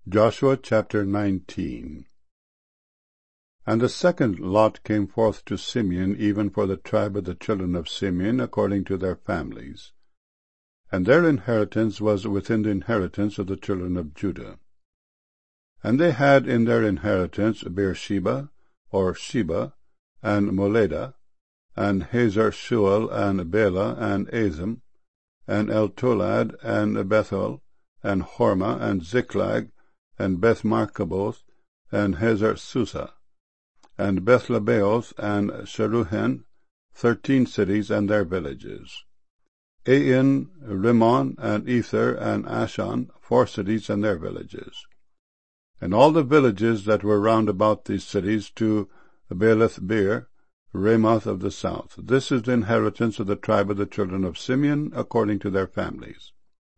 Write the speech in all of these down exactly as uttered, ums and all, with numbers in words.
Joshua chapter nineteen. And the second lot came forth to Simeon, even for the tribe of the children of Simeon, according to their families. And their inheritance was within the inheritance of the children of Judah. And they had in their inheritance Beersheba, or Sheba, and Moladah, and Hazar Shual, and Bela, and Azim, and Eltolad, and Bethel, and Hormah, and Ziklag, and Beth-Marcaboth, and Hazar Susa, and Beth-Lebaoth, and Sharuhen, thirteen cities and their villages. Ain, Rimmon, and Ether, and Ashan, four cities and their villages. And all the villages that were round about these cities to Baalath-beer, Ramoth of the south. This is the inheritance of the tribe of the children of Simeon, according to their families.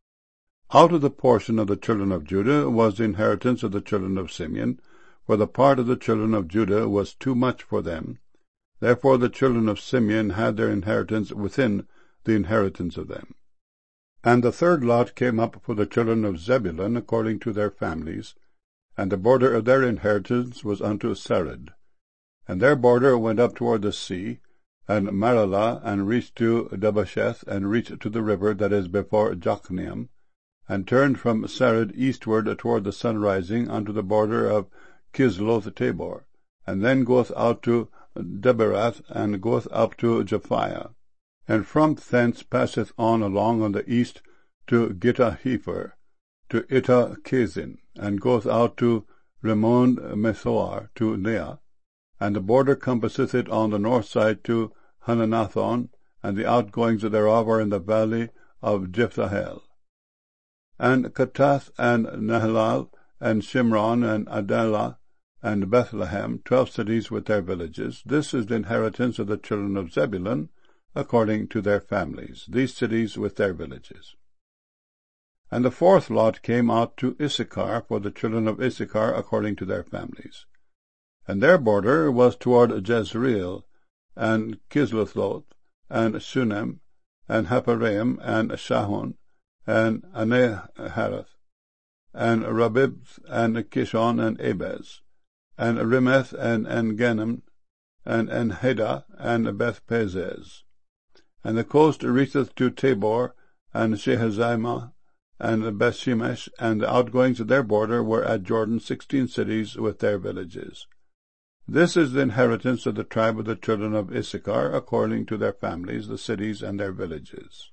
Out of the portion of the children of Judah was the inheritance of the children of Simeon, for the part of the children of Judah was too much for them. Therefore the children of Simeon had their inheritance within the inheritance of them. And the third lot came up for the children of Zebulun, according to their families, and the border of their inheritance was unto Sarid. And their border went up toward the sea, and Maralah, and reached to Dabbasheth, and reached to the river that is before Jokneam, and turned from Sarid eastward toward the sunrising unto the border of Kisloth-Tabor, and then goeth out to Deberath, and goeth up to Japhiah, and from thence passeth on along on the east to Gittah-Hefer, to Ittah-Kazin, and goeth out to Rimmon-Methoar, to Neah, and the border compasseth it on the north side to Hananathon, and the outgoings thereof are in the valley of Jephthahel. And Katath, and Nahalal, and Shimron, and Adalah, and Bethlehem, twelve cities with their villages. This is the inheritance of the children of Zebulun, according to their families, these cities with their villages. And the fourth lot came out to Issachar, for the children of Issachar, according to their families. And their border was toward Jezreel, and Kisloth, and Shunem, and Hapharaim, and Shahon, and Aneharath, and Rabib, and Kishon, and Abez, and Rimeth, and Engannim, and Enhedah, and Beth-Pazez. And the coast reacheth to Tabor, and Shehazimah, and Beth-Shemesh, and the outgoings of their border were at Jordan sixteen cities with their villages. This is the inheritance of the tribe of the children of Issachar, according to their families, the cities and their villages.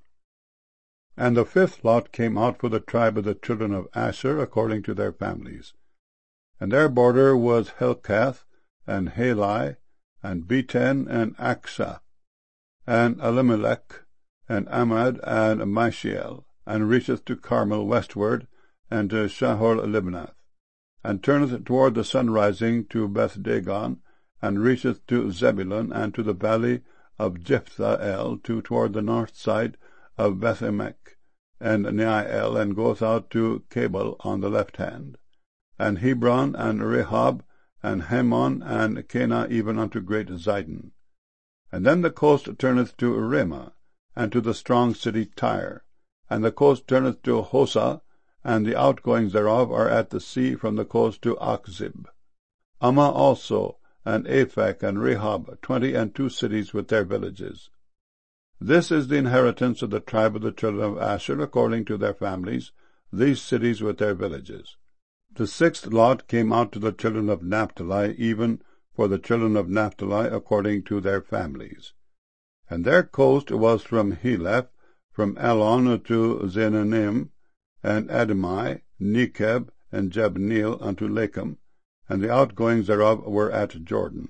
And the fifth lot came out for the tribe of the children of Asher, according to their families. And their border was Helkath, and Halai, and Beten, and Aksha, and Elimelech, and Amad, and Mishael, and reacheth to Carmel westward, and to Shahor-Libnath, and turneth toward the sunrising to Beth-Dagon, and reacheth to Zebulun, and to the valley of Jephthahel, to toward the north side of Beth-Emek, and Neiel, and goeth out to Cabal on the left hand, and Hebron, and Rehob, and Hamon, and Cana, even unto great Zidon. And then the coast turneth to Ramah, and to the strong city Tyre, and the coast turneth to Hosah, and the outgoings thereof are at the sea from the coast to Achzib. Ammah also, and Aphek, and Rehob, twenty and two cities with their villages. This is the inheritance of the tribe of the children of Asher, according to their families, these cities with their villages. The sixth lot came out to the children of Naphtali, even for the children of Naphtali, according to their families. And their coast was from Heleph, from Elon to Zenanim, and Adamai, Nekeb, and Jabneel unto Lakum, and the outgoings thereof were at Jordan.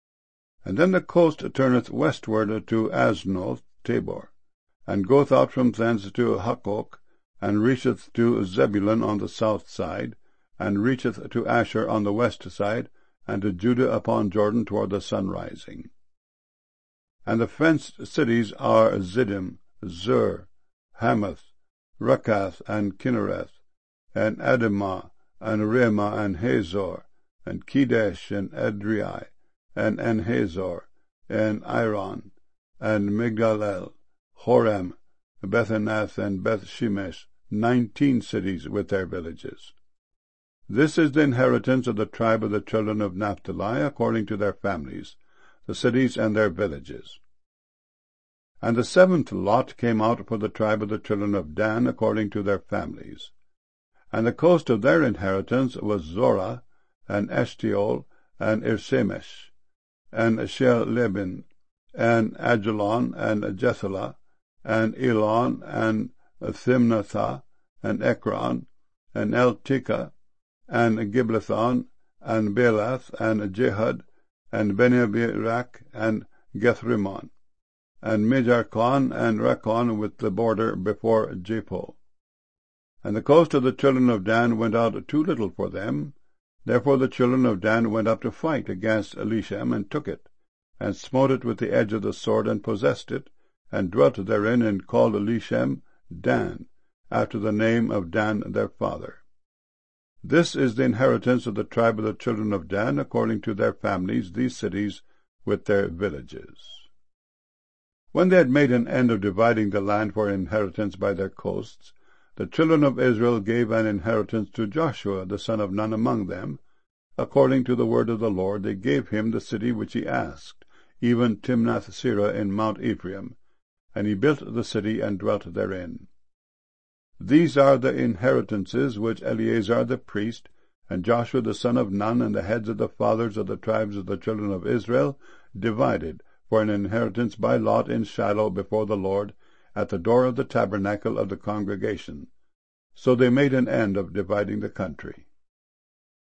And then the coast turneth westward to Aznoth Tabor, and goeth out from thence to Hukkok, and reacheth to Zebulun on the south side, and reacheth to Asher on the west side, and to Judah upon Jordan toward the sunrising. And the fenced cities are Ziddim, Zur, Hamath, Rakath, and Kinnereth, and Adamah, and Ramah, and Hazor, and Kedesh, and Edrei, and Enhazor, and Iron, and Migdalel, Horem, Bethanath, and Beth-Shemesh, nineteen cities with their villages. This is the inheritance of the tribe of the children of Naphtali, according to their families, the cities and their villages. And the seventh lot came out for the tribe of the children of Dan, according to their families. And the coast of their inheritance was Zorah, and Eshtaol, and Irshemesh, and Shealbim, and Ajalon, and Jethalah, and Elon, and Thimnathah, and Ekron, and Eltekeh, and Giblethon, and Belath, and Jehud, and Beneberak, and Gethrimmon, and Mijarkon, and Rekon, with the border before Jepo. And the coast of the children of Dan went out too little for them. Therefore the children of Dan went up to fight against Elishem, and took it, and smote it with the edge of the sword, and possessed it, and dwelt therein, and called Elishem Dan, after the name of Dan their father. This is the inheritance of the tribe of the children of Dan, according to their families, these cities with their villages. When they had made an end of dividing the land for inheritance by their coasts, the children of Israel gave an inheritance to Joshua the son of Nun among them. According to the word of the Lord, they gave him the city which he asked, even Timnath-serah in Mount Ephraim, and he built the city and dwelt therein. These are the inheritances which Eleazar the priest, and Joshua the son of Nun, and the heads of the fathers of the tribes of the children of Israel, divided for an inheritance by lot in Shiloh before the Lord, at the door of the tabernacle of the congregation. So they made an end of dividing the country.